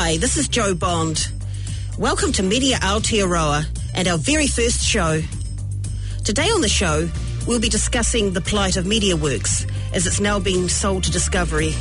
Hi, this is Joe Bond. Welcome to Media Aotearoa and our very first show. Today on the show, we'll be discussing the plight of MediaWorks as it's now being sold to Discovery.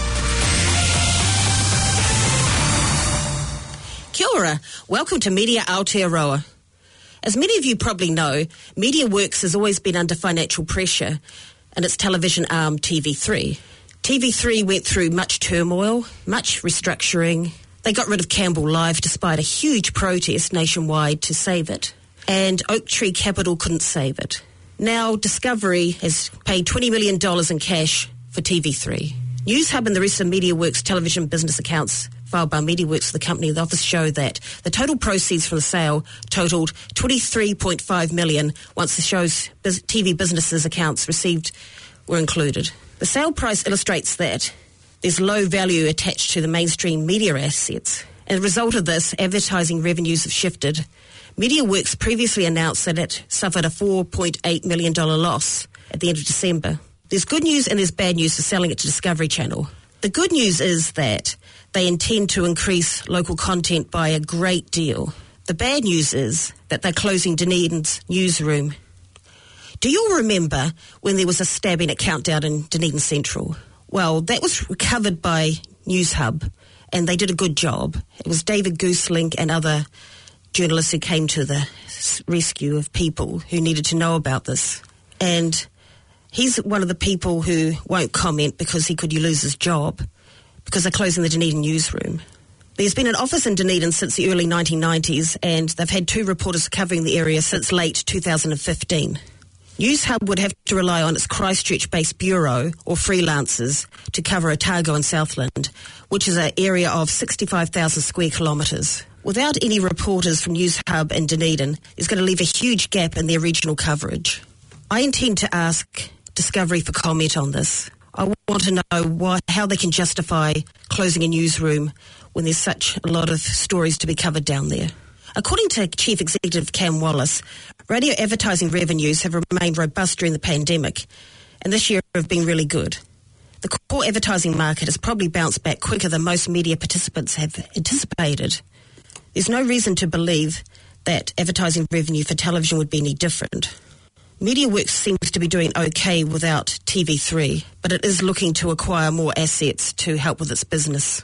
Kia ora, welcome to Media Aotearoa. As many of you probably know, MediaWorks has always been under financial pressure and its television arm TV3. TV3 went through much turmoil, much restructuring. They got rid of Campbell Live despite a huge protest nationwide to save it. And Oak Tree Capital couldn't save it. Now Discovery has paid $20 million in cash for TV3. Newshub and the rest of MediaWorks television business accounts filed by MediaWorks, the company of the office, show that the total proceeds from the sale totaled $23.5 million once the show's TV businesses accounts received were included. The sale price illustrates that there's low value attached to the mainstream media assets. As a result of this, advertising revenues have shifted. MediaWorks previously announced that it suffered a $4.8 million loss at the end of December. There's good news and there's bad news for selling it to Discovery Channel. The good news is that they intend to increase local content by a great deal. The bad news is that they're closing Dunedin's newsroom. Do you all remember when there was a stabbing at Countdown in Dunedin Central? Well, that was recovered by Newshub, and they did a good job. It was David Gooselink and other journalists who came to the rescue of people who needed to know about this. And he's one of the people who won't comment because he could lose his job because they're closing the Dunedin newsroom. There's been an office in Dunedin since the early 1990s, and they've had 2 reporters covering the area since late 2015. Newshub would have to rely on its Christchurch-based bureau or freelancers to cover Otago and Southland, which is an area of 65,000 square kilometres. Without any reporters from Newshub and Dunedin, it's going to leave a huge gap in their regional coverage. I intend to ask Discovery for comment on this. I want to know how they can justify closing a newsroom when there's such a lot of stories to be covered down there. According to Chief Executive Cam Wallace, radio advertising revenues have remained robust during the pandemic, and this year have been really good. The core advertising market has probably bounced back quicker than most media participants have anticipated. There's no reason to believe that advertising revenue for television would be any different. MediaWorks seems to be doing okay without TV3, but it is looking to acquire more assets to help with its business.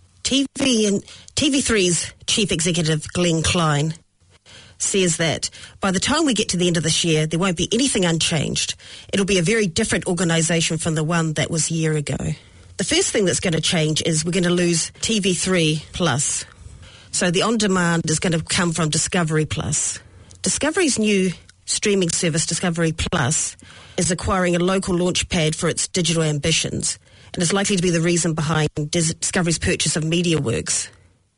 TV3's Chief Executive Glenn Klein says that by the time we get to the end of this year, there won't be anything unchanged. It'll be a very different organisation from the one that was a year ago. The first thing that's going to change is we're going to lose TV3 Plus. So the on-demand is going to come from Discovery Plus. Discovery's new streaming service, Discovery Plus, is acquiring a local launchpad for its digital ambitions, and is likely to be the reason behind Discovery's purchase of MediaWorks.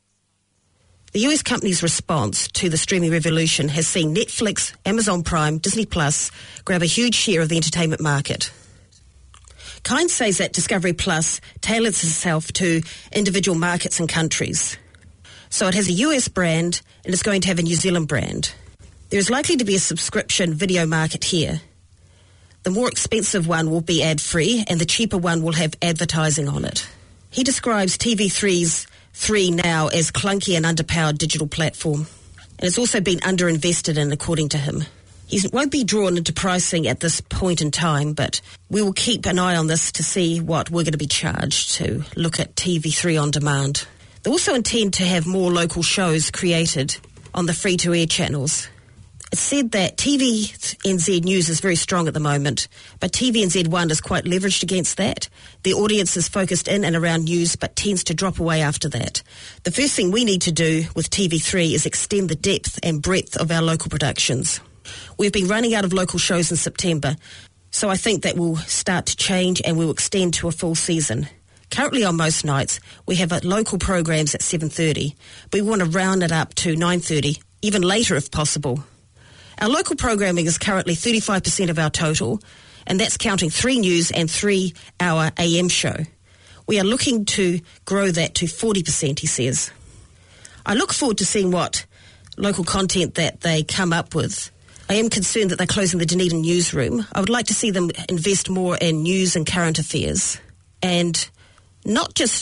The US company's response to the streaming revolution has seen Netflix, Amazon Prime, Disney Plus grab a huge share of the entertainment market. Kind says that Discovery Plus tailors itself to individual markets and countries. So it has a US brand and it's going to have a New Zealand brand. There is likely to be a subscription video market here. The more expensive one will be ad-free and the cheaper one will have advertising on it. He describes TV3's 3 now as clunky and underpowered digital platform. And it's also been underinvested in, according to him. He won't be drawn into pricing at this point in time, but we will keep an eye on this to see what we're going to be charged to look at TV3 on demand. They also intend to have more local shows created on the free-to-air channels. It's said that TVNZ News is very strong at the moment, but TVNZ1 is quite leveraged against that. The audience is focused in and around news, but tends to drop away after that. The first thing we need to do with TV3 is extend the depth and breadth of our local productions. We've been running out of local shows in September, so I think that will start to change and will extend to a full season. Currently on most nights, we have local programs at 7:30, but we want to round it up to 9:30, even later if possible. Our local programming is currently 35% of our total, and that's counting 3 news and 3-hour AM show. We are looking to grow that to 40%, he says. I look forward to seeing what local content that they come up with. I am concerned that they're closing the Dunedin newsroom. I would like to see them invest more in news and current affairs, and not just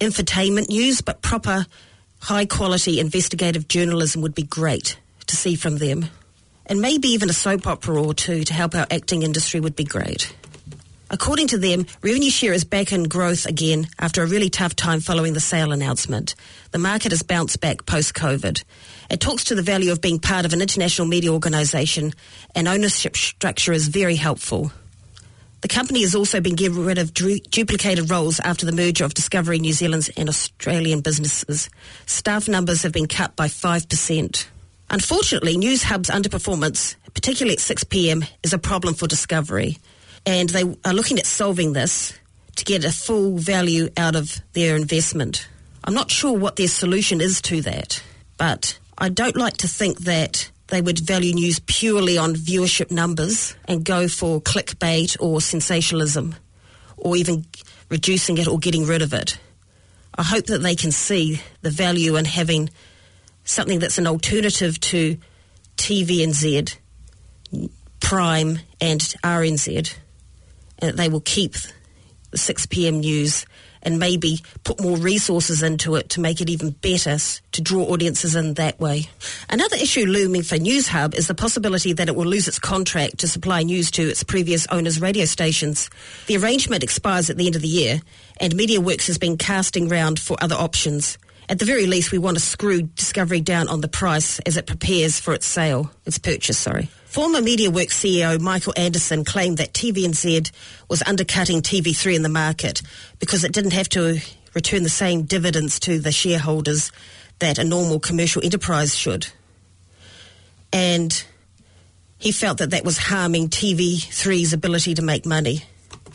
infotainment news, but proper, high-quality investigative journalism would be great to see from them. And maybe even a soap opera or two to help our acting industry would be great. According to them, revenue share is back in growth again after a really tough time following the sale announcement. The market has bounced back post-COVID. It talks to the value of being part of an international media organisation, and ownership structure is very helpful. The company has also been getting rid of duplicated roles after the merger of Discovery New Zealand's and Australian businesses. Staff numbers have been cut by 5%. Unfortunately, News Hub's underperformance, particularly at 6 p.m, is a problem for Discovery, and they are looking at solving this to get a full value out of their investment. I'm not sure what their solution is to that, but I don't like to think that they would value news purely on viewership numbers and go for clickbait or sensationalism, or even reducing it or getting rid of it. I hope that they can see the value in having something that's an alternative to TVNZ, Prime and RNZ, and that they will keep the 6 p.m. news and maybe put more resources into it to make it even better, to draw audiences in that way. Another issue looming for News Hub is the possibility that it will lose its contract to supply news to its previous owners' radio stations. The arrangement expires at the end of the year, and MediaWorks has been casting round for other options. At the very least, we want to screw Discovery down on the price as it prepares for its purchase. Former MediaWorks CEO Michael Anderson claimed that TVNZ was undercutting TV3 in the market because it didn't have to return the same dividends to the shareholders that a normal commercial enterprise should. And he felt that that was harming TV3's ability to make money.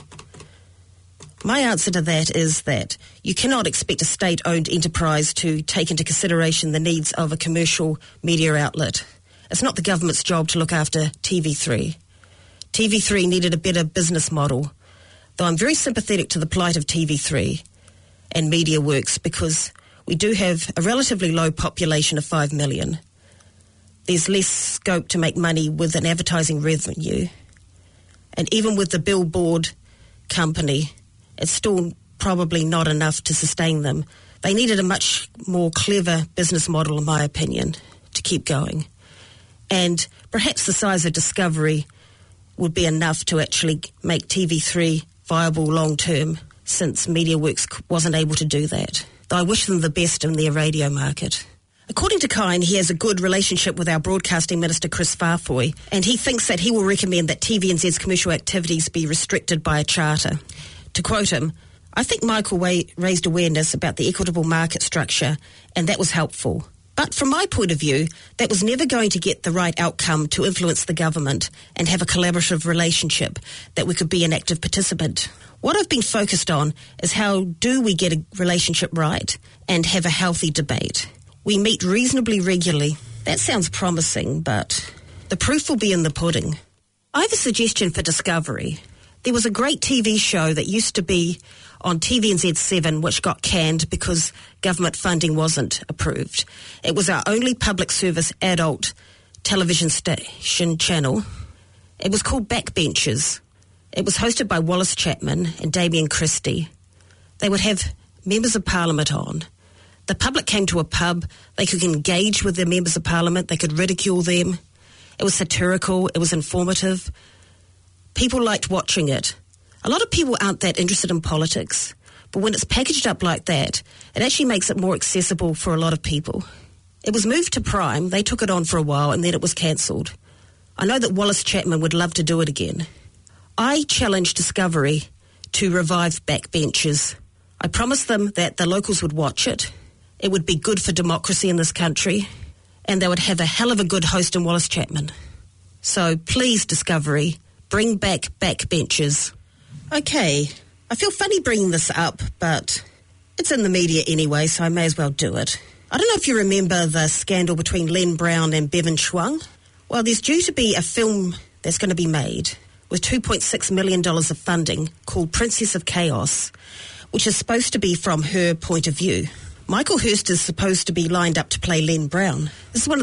My answer to that is that you cannot expect a state-owned enterprise to take into consideration the needs of a commercial media outlet. It's not the government's job to look after TV3. TV3 needed a better business model, though I'm very sympathetic to the plight of TV3 and MediaWorks because we do have a relatively low population of 5 million. There's less scope to make money with an advertising revenue. And even with the billboard company, it's still probably not enough to sustain them. They needed a much more clever business model, in my opinion, to keep going. And perhaps the size of Discovery would be enough to actually make TV3 viable long-term, since MediaWorks wasn't able to do that. Though I wish them the best in their radio market. According to Kine, he has a good relationship with our Broadcasting Minister Chris Farfoy, and he thinks that he will recommend that TVNZ's commercial activities be restricted by a charter. To quote him, "I think Michael raised awareness about the equitable market structure, and that was helpful. But from my point of view, that was never going to get the right outcome to influence the government and have a collaborative relationship that we could be an active participant. What I've been focused on is how do we get a relationship right and have a healthy debate. We meet reasonably regularly." That sounds promising, but the proof will be in the pudding. I have a suggestion for Discovery. There was a great TV show that used to be on TVNZ7 which got canned because government funding wasn't approved. It was our only public service adult television station channel. It was called Backbenchers. It was hosted by Wallace Chapman and Damien Christie. They would have members of Parliament on. The public came to a pub. They could engage with the members of Parliament. They could ridicule them. It was satirical. It was informative. People liked watching it. A lot of people aren't that interested in politics, but when it's packaged up like that, it actually makes it more accessible for a lot of people. It was moved to Prime. They took it on for a while and then it was cancelled. I know that Wallace Chapman would love to do it again. I challenged Discovery to revive Backbenchers. I promised them that the locals would watch it. It would be good for democracy in this country, and they would have a hell of a good host in Wallace Chapman. So please, Discovery, bring back Backbenchers. Okay, I feel funny bringing this up, but it's in the media anyway, so I may as well do it. I don't know if you remember the scandal between Len Brown and Bevan Schwung. Well, there's due to be a film that's going to be made with $2.6 million of funding called Princess of Chaos, which is supposed to be from her point of view. Michael Hurst is supposed to be lined up to play Len Brown. This is one of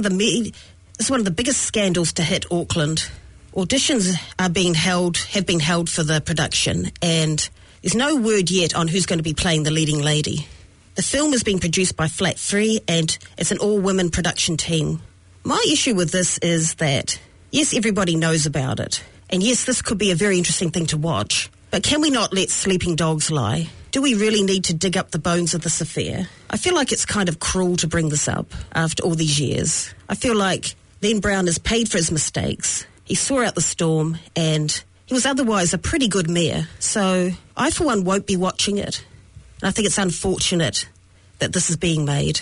the biggest scandals to hit Auckland. Auditions have been held for the production, and there's no word yet on who's going to be playing the leading lady. The film is being produced by Flat 3 and it's an all-women production team. My issue with this is that, yes, everybody knows about it. And yes, this could be a very interesting thing to watch. But can we not let sleeping dogs lie? Do we really need to dig up the bones of this affair? I feel like it's kind of cruel to bring this up after all these years. I feel like Len Brown has paid for his mistakes. He saw out the storm and he was otherwise a pretty good mayor. So I, for one, won't be watching it. And I think it's unfortunate that this is being made.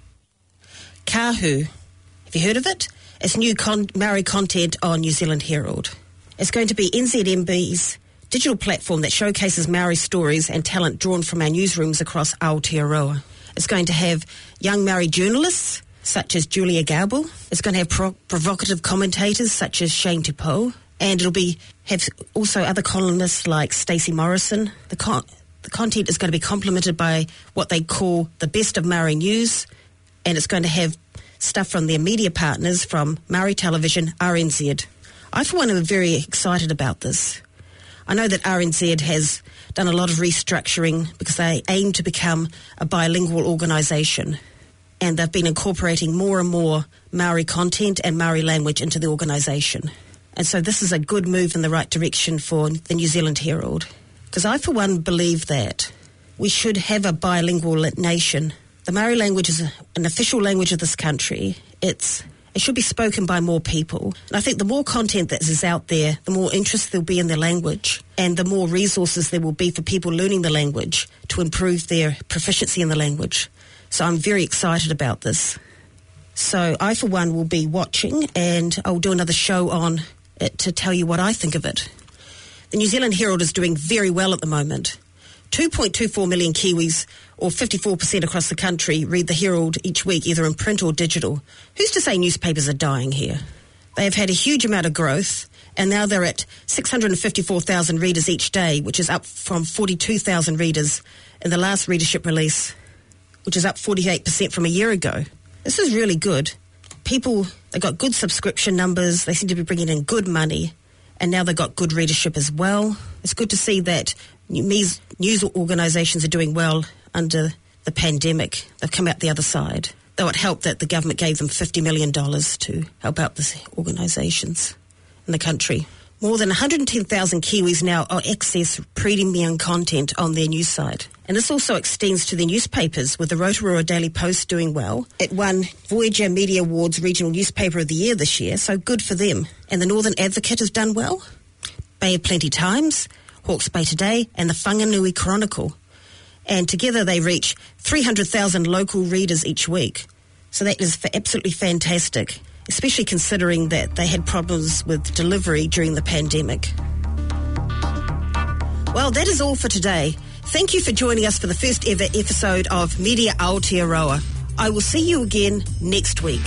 Kahu. Have you heard of it? It's new Maori content on New Zealand Herald. It's going to be NZMB's digital platform that showcases Maori stories and talent drawn from our newsrooms across Aotearoa. It's going to have young Maori journalists such as Julia Garbel. It's going to have provocative commentators such as Shane Tupou. And it'll have also other columnists like Stacey Morrison. The content is going to be complemented by what they call the best of Maori news. And it's going to have stuff from their media partners from Maori Television, RNZ. I, for one, am very excited about this. I know that RNZ has done a lot of restructuring because they aim to become a bilingual organisation, and they've been incorporating more and more Maori content and Maori language into the organisation. And so this is a good move in the right direction for the New Zealand Herald, because I, for one, believe that we should have a bilingual nation. The Maori language is an official language of this country. It should be spoken by more people. And I think the more content that is out there, the more interest there'll be in the language and the more resources there will be for people learning the language to improve their proficiency in the language. So I'm very excited about this. So I, for one, will be watching and I'll do another show on it to tell you what I think of it. The New Zealand Herald is doing very well at the moment. 2.24 million Kiwis, or 54% across the country, read the Herald each week, either in print or digital. Who's to say newspapers are dying here? They have had a huge amount of growth, and now they're at 654,000 readers each day, which is up from 42,000 readers in the last readership release, which is up 48% from a year ago. This is really good. People, they've got good subscription numbers, they seem to be bringing in good money, and now they've got good readership as well. It's good to see that news organisations are doing well under the pandemic. They've come out the other side. Though it helped that the government gave them $50 million to help out the organisations in the country. More than 110,000 Kiwis now access premium content on their news site. And this also extends to their newspapers, with the Rotorua Daily Post doing well. It won Voyager Media Awards Regional Newspaper of the Year this year, so good for them. And the Northern Advocate has done well. Bay of Plenty Times, Hawke's Bay Today, and the Whanganui Chronicle. And together they reach 300,000 local readers each week. So that is absolutely fantastic, especially considering that they had problems with delivery during the pandemic. Well, that is all for today. Thank you for joining us for the first ever episode of Media Aotearoa. I will see you again next week.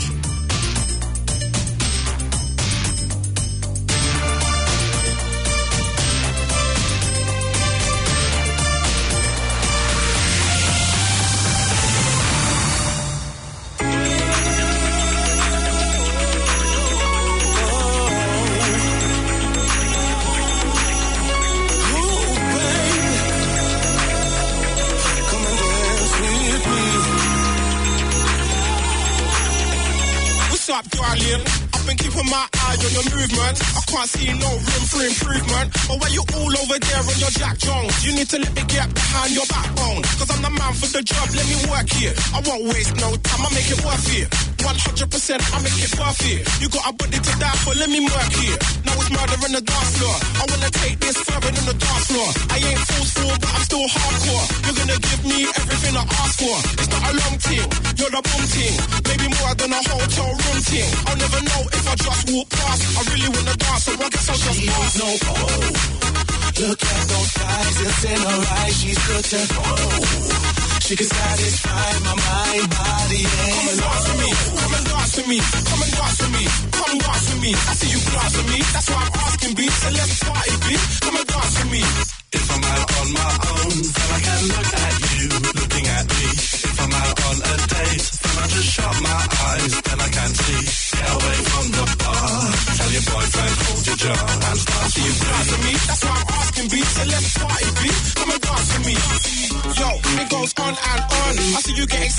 My eye on your movement, I can't see no room for improvement. But why you all over there on your Jack Jones? You need to let me get behind your backbone, cause I'm the man for the job, let me work here. I won't waste no time, I make it worth it. 100% I make it worth it. You got a body to die for, let me work here. Now it's murder on the dance floor. I wanna take this further than the dance floor. I ain't forceful, but I'm still hardcore. You're gonna give me everything I ask for. It's not a long thing, you're the boom thing. Maybe more than a hotel room thing. I'll never know if I just walk past. I really wanna dance, so I guess I'll just pass. No, look at those thighs, it's in her eyes. She's good to go. She can satisfy my mind, body, and come and dance with me, come and dance with me, come and dance with me, come dance with me. I see you glance with me, that's why I'm asking, B. So let's party, B. Come and dance with me. If I'm out on my own, then I can look at you, looking at me. If I'm out on a date, then I just shut my eyes, then I can see. Get away from the bar, tell your boyfriend, hold your jaw, and start to you dance with me, that's why I'm asking, B. So let's party, B. Come and dance with me. Yo, it goes on and on. I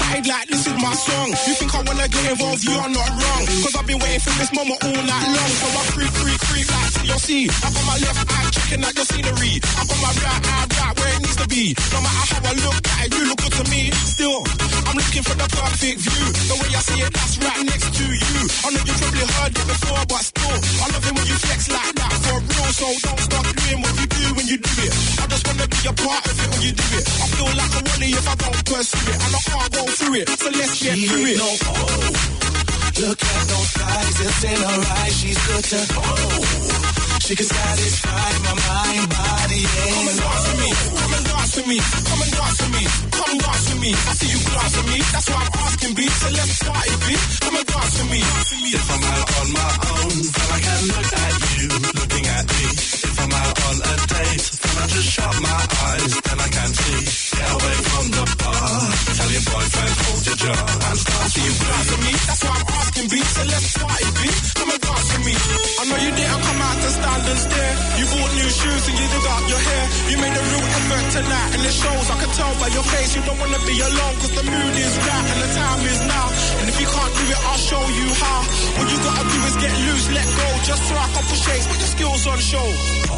started like this is my song. You think I wanna get involved, you are not wrong. Cause I've been waiting for this moment all night long. So I creep like TLC. I got my left eye checking out the scenery. I got my right eye right where it needs to be. No matter how I look at it, you look good to me. Still, I'm looking for the perfect view. The way I see it, that's right next to you. I know you probably heard it before, but still, I love it when you flex like that for real. So don't stop doing what you do when you do it. I just wanna be a part of it when you do it. I feel like a wally if I don't pursue it, and I can't go through it. So let's get through it. No, look at those thighs, it's in her eyes. She's good to she can satisfy my mind, body, and come and dance with me, come and dance with me, come and dance with me, come dance with me. I see you glance at me, that's why I'm asking, B. So let's start it, B. Come and dance with me. If I'm out on my own, then I can look at you, looking at me. If I'm out on a date, then I just shut my eyes, then I can see. Get away from the bar, tell your boyfriend hold your jaw, and start to you glance at me, that's why I'm asking, B. So let's start it, B. Come and dance with me. I know you didn't come out to stand and stare. You bought new shoes and you did up your hair. You made a real effort tonight and it shows. I can tell by your face you don't wanna be alone, cause the mood is right and the time is now. And if you can't do it, I'll show you how. What you gotta do is get loose, let go. Just throw a couple shakes, put your skills on show.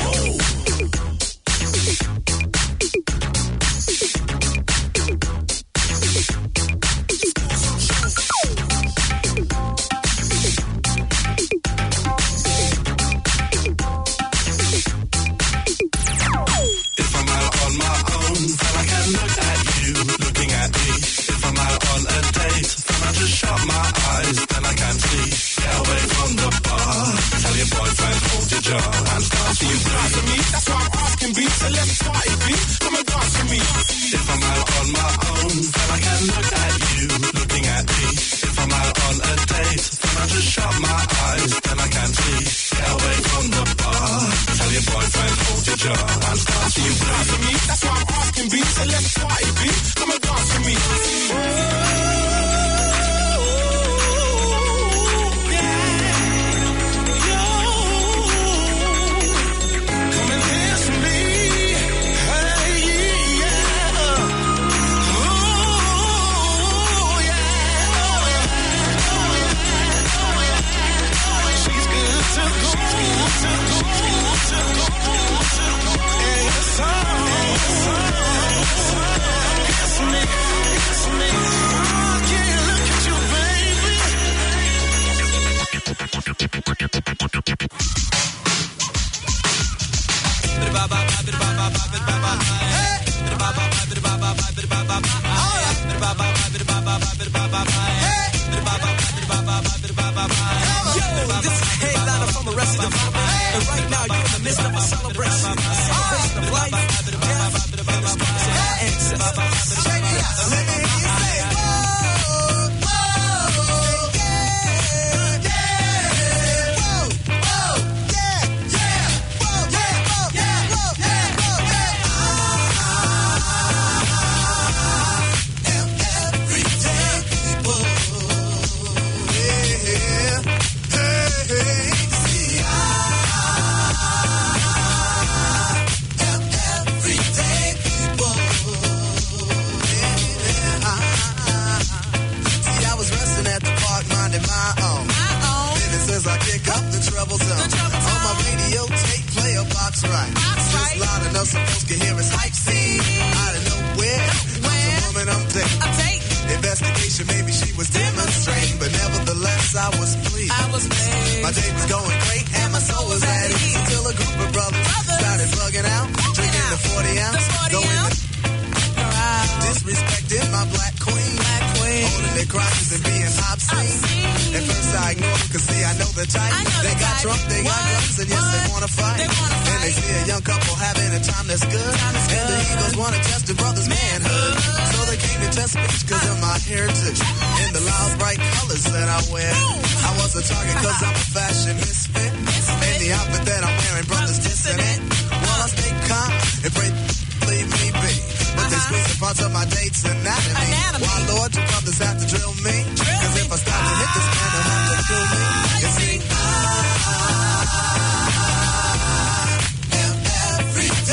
Shut my eyes, then I can see. Get away from the bar. Tell your boyfriend hold your jaw and start to you glance at me. That's why I'm asking, B. So let's start it, B. Come and dance with me. If I'm out on my own, then I can look at you, looking at me. If I'm out on a date, then I just shut my eyes, then I can see. Get away from the bar. Tell your boyfriend hold your jaw and start to you glance at me. That's why I'm asking, B. So let's start it, B. Come and dance with me.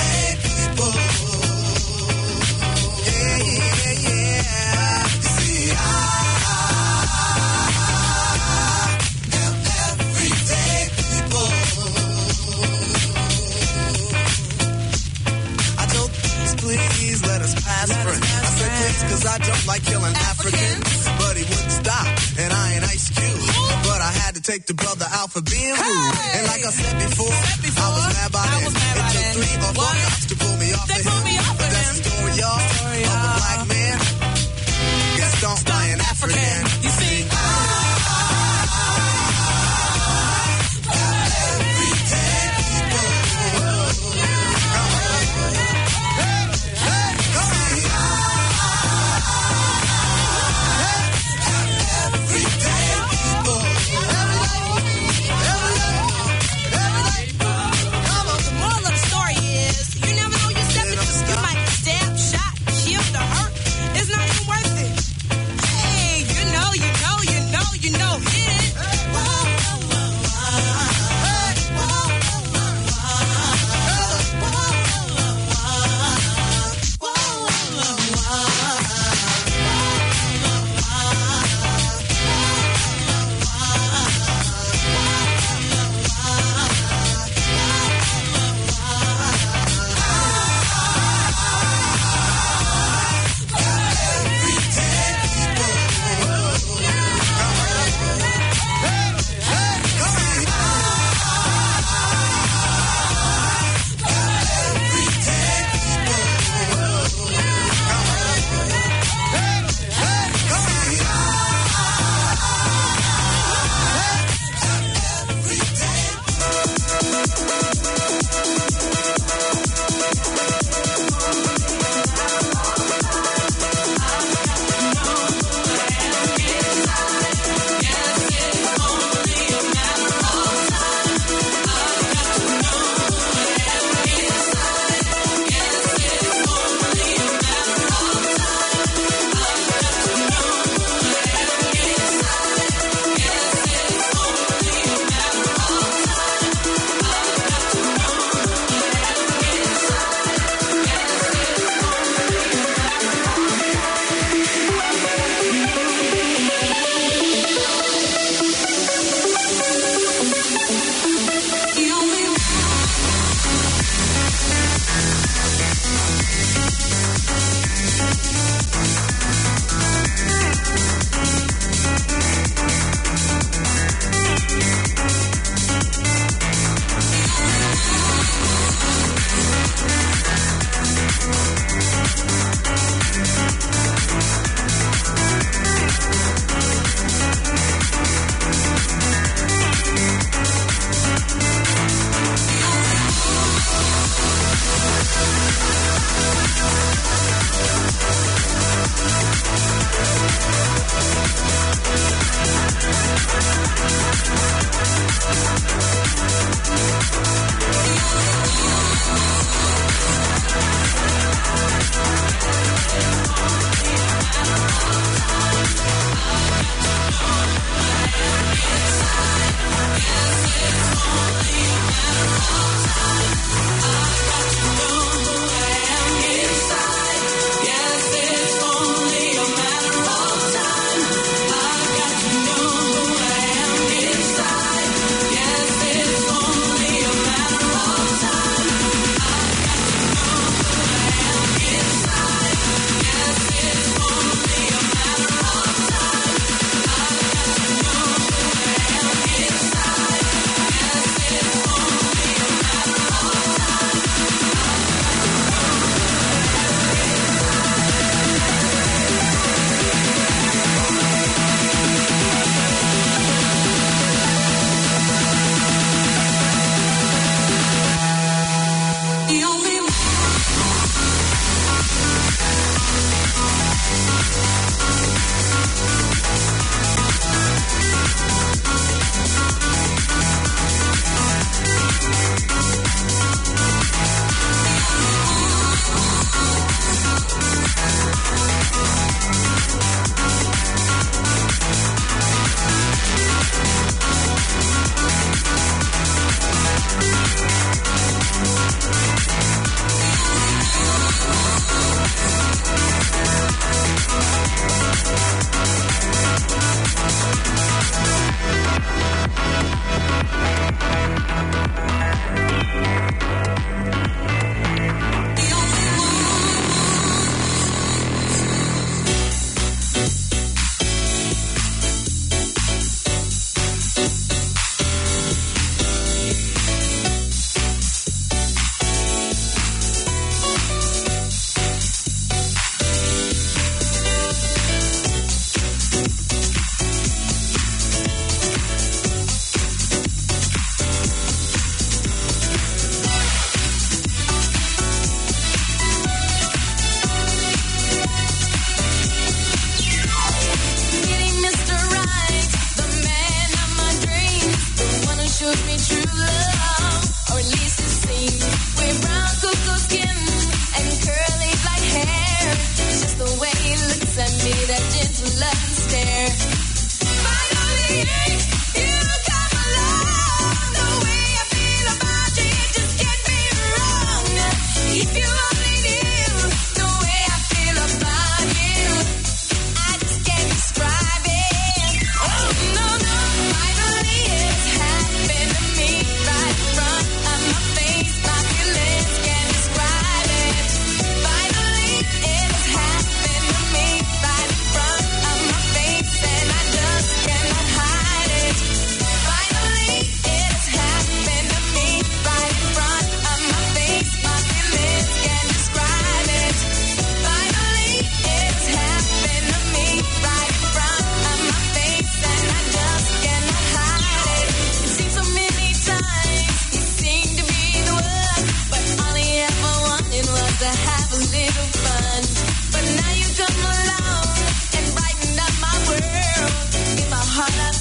See take the brother out for being rude. And like I said before, I was mad by then. It took 3 or 4 cops to pull me off of him. But that's the story, y'all, of a black man. Get stomped by an African. You see,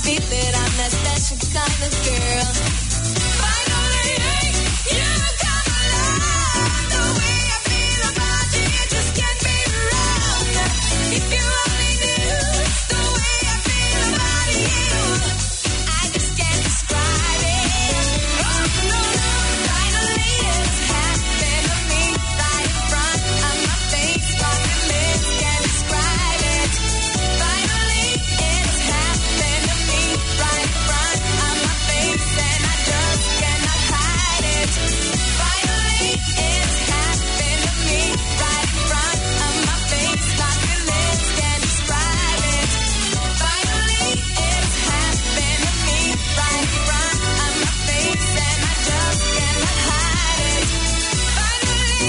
feel it. I'm that special kind of girl. Finally, you come alive. The way I feel about you, you just can't be wrong. If you only knew the way I feel about you, I just can't describe it. Oh no, finally it's happened to me right in front of my face. My feelings can't describe it. Finally it's happened to me right in front of my face, and I just cannot hide it. Finally it's happened to me right in front of my face. My feelings can't describe it. Finally it's happened to me right in front of my face, and I just cannot hide it. Finally,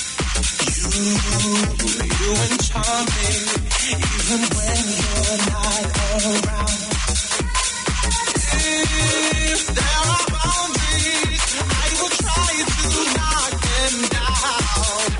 You and charming, even when you're not